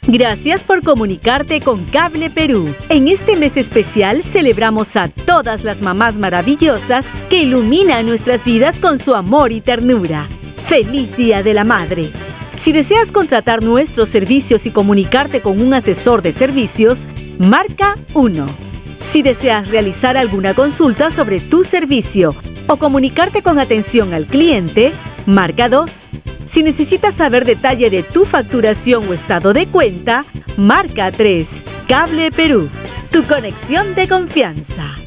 Gracias por comunicarte con Cable Perú. En este mes especial celebramos a todas las mamás maravillosas que iluminan nuestras vidas con su amor y ternura. ¡Feliz Día de la Madre! Si deseas contratar nuestros servicios y comunicarte con un asesor de servicios, marca 1. Si deseas realizar alguna consulta sobre tu servicio o comunicarte con atención al cliente, marca 2. Si necesitas saber detalle de tu facturación o estado de cuenta, marca 3. Cable Perú, tu conexión de confianza.